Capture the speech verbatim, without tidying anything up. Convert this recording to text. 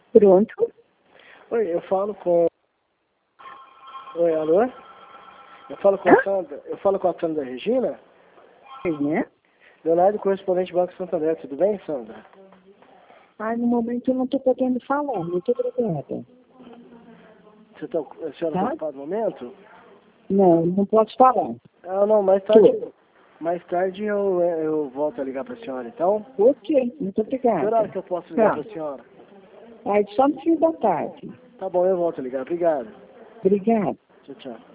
Pronto. Oi, eu falo com... Oi, alô? Eu falo com Hã? a Sandra. Eu falo com a Sandra Regina. Sim, né? Leonardo, correspondente Banco Santander. Tudo bem, Sandra? Ah, no momento eu não estou podendo falar. Muito obrigada. Você tá, a senhora está Tá? ocupada no momento? Não, não posso falar. Ah, não, mais tarde... Tô. Mais tarde eu, eu volto a ligar para a senhora, então. Ok, muito Que horário obrigada. que eu posso ligar Tá. para a senhora? Aí só no fim da tarde. Tá bom, eu volto a ligar. Obrigado. Obrigada. Tchau, tchau.